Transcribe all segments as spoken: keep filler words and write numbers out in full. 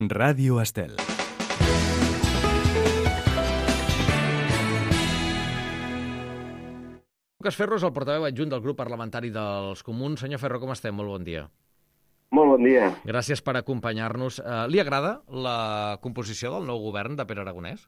Ràdio Estel. Lucas Ferro és el portaveu adjunt del grup parlamentari dels Comuns. Senyor Ferro, com estem? Molt bon dia. Molt bon dia. Gràcies per acompanyar-nos. Uh, li agrada la composició del nou govern de Pere Aragonès?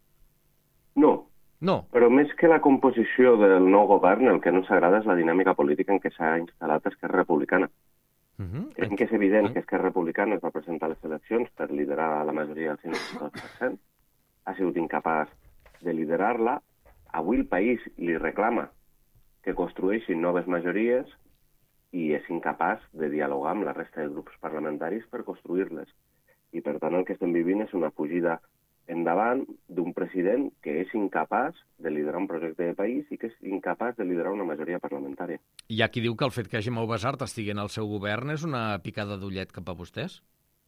No. No. Però més que la composició del nou govern, el que no s'agrada és la dinàmica política en què s'ha instal·lat Esquerra Republicana. Uh -huh. Crec que és evident que Esquerra Republicana es va presentar a les eleccions per liderar la majoria del cinquanta-dos per cent. Ha sigut incapaç de liderar-la. Avui el país li reclama que construeixin noves majories i és incapaç de dialogar amb la resta de grups parlamentaris per construir-les. I, per tant, el que estem vivint és una fugida endavant d'un president que és incapaç de liderar un projecte de país i que és incapaç de liderar una majoria parlamentària. Hi ha qui diu que el fet que Gemma Ubasart estigui en el seu govern és una picada d'ullet cap a vostès?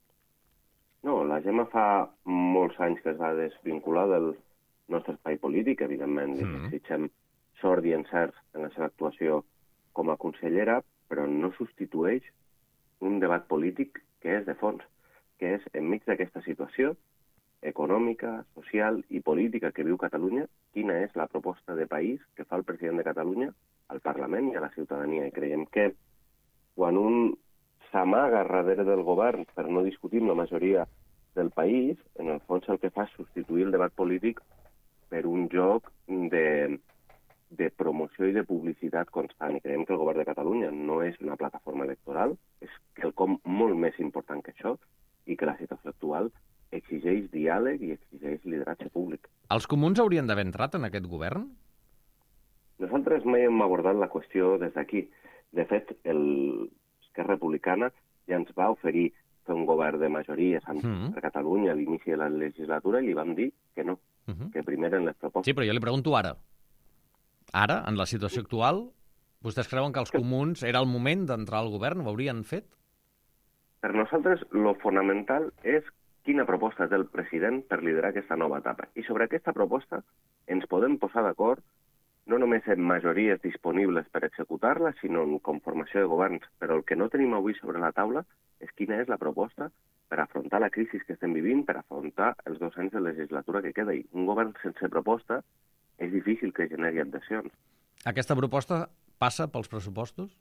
No, la Gemma fa molts anys que es va desvincular del nostre espai polític, evidentment. Li mm. desitgem sort i encerts en la seva actuació com a consellera, però no substitueix un debat polític que és de fons, que és, enmig d'aquesta situació econòmica, social i política que viu Catalunya, quina és la proposta de país que fa el president de Catalunya al Parlament i a la ciutadania. I creiem que quan un s'amaga darrere del govern per no discutir amb la majoria del país, en el fons el que fa és substituir el debat polític per un joc de, de promoció i de publicitat constant. I creiem que el govern de Catalunya no és una plataforma electoral, és quelcom molt més important que això, i que la situació actual exigeix diàleg i exigeix lideratge públic. Els comuns haurien d'haver entrat en aquest govern? Nosaltres mai hem abordat la qüestió des d'aquí. De fet, l'Esquerra Republicana ja ens va oferir fer un govern de majories amb mm. per Catalunya a l'inici de la legislatura i li vam dir que no, uh -huh. que primer eren les propostes. Sí, però jo li pregunto ara. Ara, en la situació actual, vostès creuen que els comuns era el moment d'entrar al govern? Ho haurien fet? Per nosaltres, lo fonamental és quina proposta té el president per liderar aquesta nova etapa. I sobre aquesta proposta ens podem posar d'acord no només en majories disponibles per executar-la, sinó en conformació de governs. Però el que no tenim avui sobre la taula és quina és la proposta per afrontar la crisi que estem vivint, per afrontar els dos anys de legislatura que queda. I un govern sense proposta és difícil que generi adhesions. Aquesta proposta passa pels pressupostos?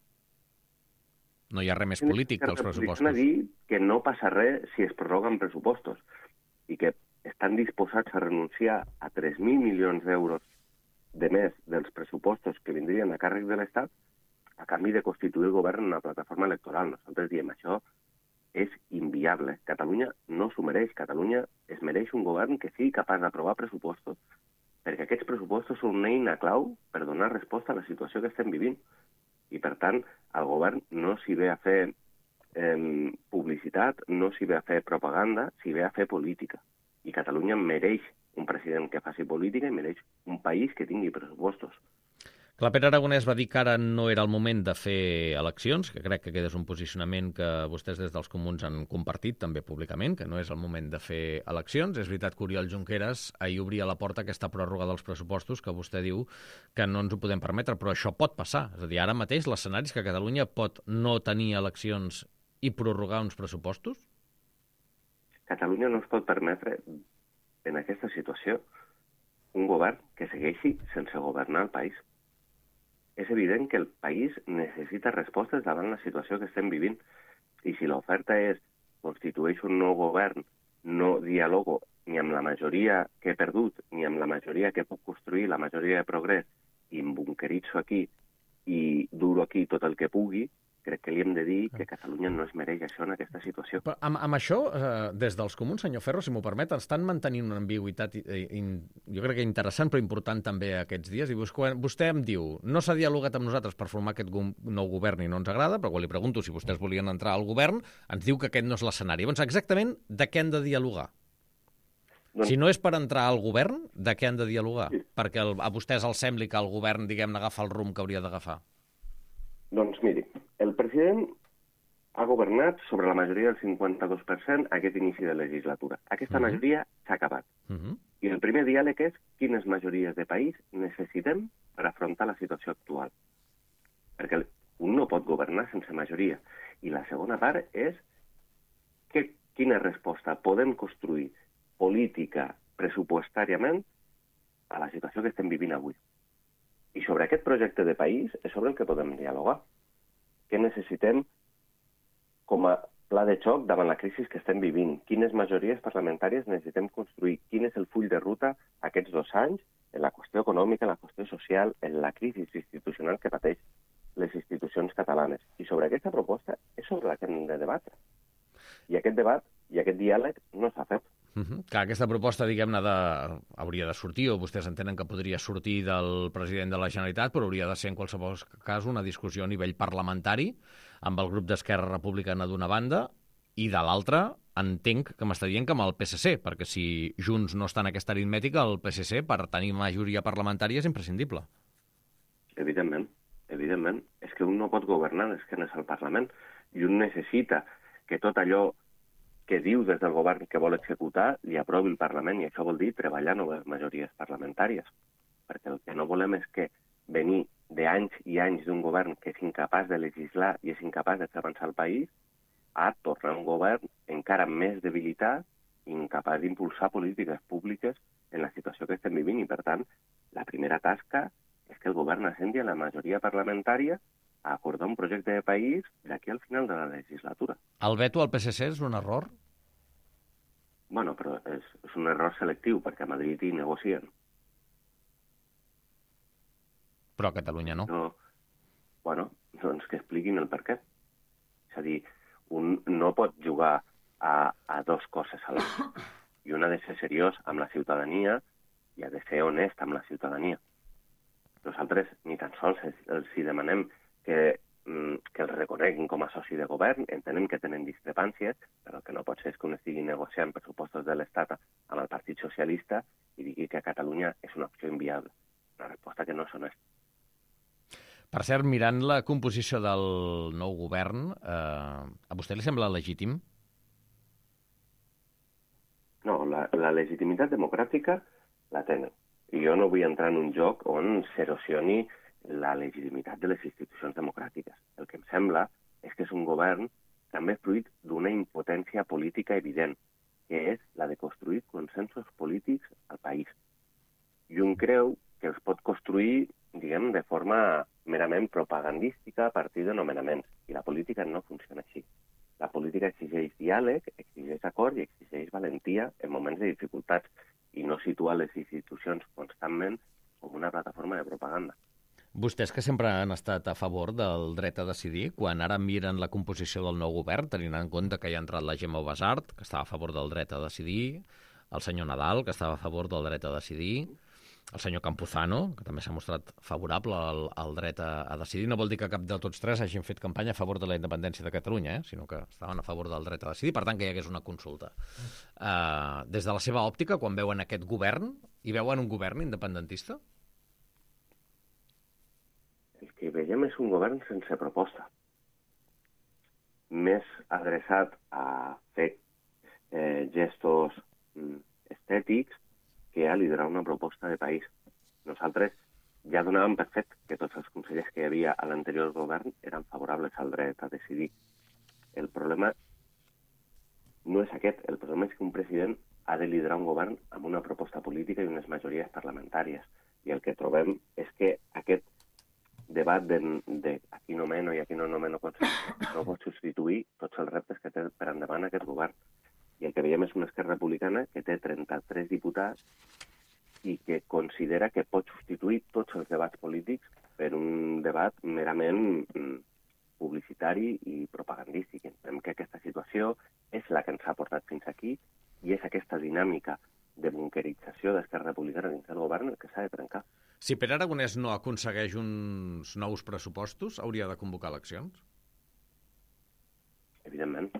No hi ha res més polític que els pressupostos. Estan dir que no passa res si es prorroguen pressupostos i que estan disposats a renunciar a tres mil milions d'euros de més dels pressupostos que vindrien a càrrec de l'Estat a canvi de constituir el govern en una plataforma electoral. Nosaltres diem això és inviable. Catalunya no s'ho mereix. Catalunya es mereix un govern que sigui capaç d'aprovar pressupostos perquè aquests pressupostos són una eina clau per donar resposta a la situació que estem vivint. I, per tant, el govern no s'hi ve a fer eh, publicitat, no s'hi ve a fer propaganda, s'hi ve a fer política. I Catalunya mereix un president que faci política i mereix un país que tingui pressupostos. Clar, Pere Aragonès va dir que ara no era el moment de fer eleccions, que crec que aquest és un posicionament que vostès des dels comuns han compartit també públicament, que no és el moment de fer eleccions. És veritat que Oriol Junqueras ahir obria la porta a aquesta pròrroga dels pressupostos que vostè diu que no ens ho podem permetre, però això pot passar. És a dir, ara mateix l'escenari és que Catalunya pot no tenir eleccions i prorrogar uns pressupostos? Catalunya no es pot permetre en aquesta situació un govern que segueixi sense governar el país. És evident que el país necessita respostes davant la situació que estem vivint. I si l'oferta és constitueix un nou govern, no dialogo ni amb la majoria que he perdut, ni amb la majoria que puc construir, la majoria de progrés, i em bunqueritzo aquí i duro aquí tot el que pugui, crec que li hem de dir que Catalunya no es mereix això en aquesta situació. Però amb, amb això, eh, des dels comuns, senyor Ferro, si m'ho permet, estan mantenint una ambigüitat, in, jo crec que interessant però important també aquests dies. I vostè, vostè em diu, no s'ha dialogat amb nosaltres per formar aquest go nou govern i no ens agrada, però quan li pregunto si vostès volien entrar al govern, ens diu que aquest no és l'escenari. Llavors, exactament de què han de dialogar? Doncs... Si no és per entrar al govern, de què han de dialogar? Sí. Perquè el, a vostès els sembli que el govern, diguem-ne, agafa el rumb que hauria d'agafar. Doncs miri, el president ha governat sobre la majoria del cinquanta-dos per cent aquest inici de legislatura. Aquesta uh -huh. majoria s'ha acabat. Uh -huh. I el primer diàleg és quines majories de país necessitem per afrontar la situació actual. Perquè un no pot governar sense majoria. I la segona part és què, quina resposta podem construir política, pressupostàriament, a la situació que estem vivint avui. I sobre aquest projecte de país és sobre el que podem dialogar. Què necessitem com a pla de xoc davant la crisi que estem vivint? Quines majories parlamentàries necessitem construir? Quin és el full de ruta aquests dos anys en la qüestió econòmica, en la qüestió social, en la crisi institucional que pateix les institucions catalanes? I sobre aquesta proposta és sobre la que hem de debatre. I aquest debat i aquest diàleg no s'ha fet. Uh -huh. Que aquesta proposta, diguem-ne, de... hauria de sortir, o vostès entenen que podria sortir del president de la Generalitat, però hauria de ser, en qualsevol cas, una discussió a nivell parlamentari, amb el grup d'Esquerra Republicana d'una banda, i de l'altra, entenc que m'està dient que amb el P S C, perquè si Junts no està en aquesta aritmètica, el P S C, per tenir majoria parlamentària, és imprescindible. Evidentment, evidentment. És que un no pot governar d'esquenes al Parlament, i un necessita que tot allò que diu des del govern que vol executar li aprovi el Parlament, i això vol dir treballar noves majories parlamentàries. Perquè el que no volem és que venir d'anys i anys d'un govern que és incapaç de legislar i és incapaç de fer avançar el país a tornar a un govern encara més debilitat i incapaç d'impulsar polítiques públiques en la situació que estem vivint. I, per tant, la primera tasca és que el govern assenti a la majoria parlamentària a acordar un projecte de país d'aquí al final de la legislatura. El veto al P S C és un error? Bueno, però és, és un error selectiu, perquè a Madrid hi negocien. Però a Catalunya no. No. Bueno, doncs que expliquin el per què. És a dir, un no pot jugar a, a dos coses a l'hora. I un ha de ser seriós amb la ciutadania i ha de ser honest amb la ciutadania. Nosaltres ni tan sols els hi demanem que, que els reconeguin com a soci de govern, entenem que tenen discrepàncies, però el que no pot ser és que un estigui negociant pressupostos de l'Estat amb el Partit Socialista i digui que a Catalunya és una opció inviable. Una resposta que no és honesta. Per cert, mirant la composició del nou govern, eh, a vostè li sembla legítim? No, la, la legitimitat democràtica la tenen. I jo no vull entrar en un joc on s'erosioni la legitimitat de les institucions democràtiques. El que em sembla és que és un govern també fruit d'una impotència política evident, que és la de construir consensos polítics al país. I un creu que els pot construir, diguem, de forma merament propagandística a partir de nomenaments. I la política no funciona així. La política exigeix diàleg, exigeix acord i exigeix valentia en moments de dificultats i no situa les institucions constantment com una plataforma de propaganda. Vostès que sempre han estat a favor del dret a decidir, quan ara miren la composició del nou govern, tenint en compte que hi ha entrat la Gemma Ubasart, que estava a favor del dret a decidir, el senyor Nadal, que estava a favor del dret a decidir, el senyor Campuzano, que també s'ha mostrat favorable al, al dret a, a decidir. No vol dir que cap de tots tres hagin fet campanya a favor de la independència de Catalunya, eh? Sinó que estaven a favor del dret a decidir, per tant que hi hagués una consulta. Uh, des de la seva òptica, quan veuen aquest govern, hi veuen un govern independentista? El que veiem és un govern sense proposta. Més adreçat a fer eh, gestos mm, estètics que a liderar una proposta de país. Nosaltres ja donàvem per fet que tots els consellers que hi havia a l'anterior govern eren favorables al dret a decidir. El problema no és aquest. El problema és que un president ha de liderar un govern amb una proposta política i unes majories parlamentàries. I el que trobem és que aquest debat de, de aquí nomeno i aquí no nomeno no pot substituir tots els reptes que té per endavant aquest govern. I el que veiem és una Esquerra Republicana que té trenta-tres diputats i que considera que pot substituir tots els debats polítics per un debat merament publicitari i propagandístic. Entenem que aquesta situació és la que ens ha portat fins aquí i és aquesta dinàmica de bunquerització d'Esquerra Republicana dins del govern el que s'ha de trencar. Si Pere Aragonès no aconsegueix uns nous pressupostos, hauria de convocar eleccions? Evidentment.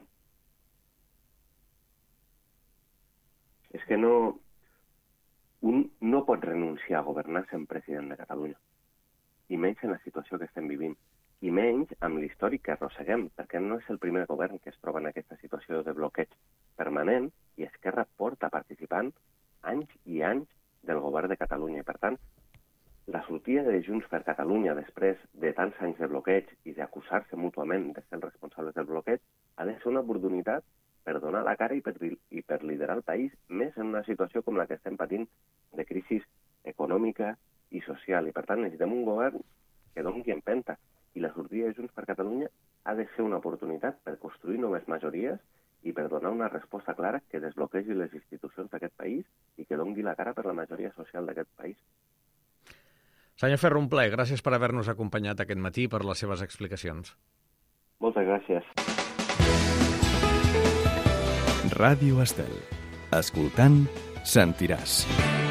És que no... Un no pot renunciar a governar sent president de Catalunya. I menys en la situació que estem vivint. I menys amb l'històric que arrosseguem, perquè no és el primer govern que es troba en aquesta situació de bloqueig permanent i Esquerra porta participant anys i anys del govern de Catalunya. I, per tant, la sortida de Junts per Catalunya després de tants anys de bloqueig i d'acusar-se mútuament de ser els responsables del bloqueig ha de ser una oportunitat per donar la cara i per, i per liderar el país, més en una situació com la que estem patint de crisi econòmica i social. I, per tant, necessitem un govern que doni empenta. I la sortida de Junts per Catalunya ha de ser una oportunitat per construir noves majories i per donar una resposta clara que desbloquegi les institucions d'aquest país i que doni la cara per la majoria social d'aquest país. Senyor Ferro, un plaer. Gràcies per haver-nos acompanyat aquest matí i per les seves explicacions. Moltes gràcies. Ràdio Estel. Escoltant, sentiràs.